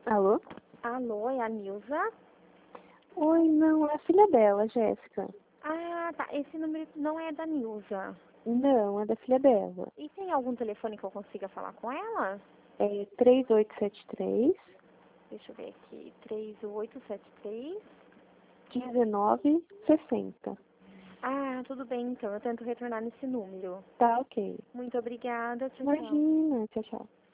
Alô? Alô, é a Nilza? Oi, não, é a filha dela, Jéssica. Ah, tá. Esse número não é da Nilza. Não, é da filha dela. E tem algum telefone que eu consiga falar com ela? É 3873 Deixa eu ver aqui. 3873. 1960. Ah, tudo bem, então. Eu tento retornar nesse número. Tá, ok. Muito obrigada. Tchau, tchau. Imagina, tchau, tchau.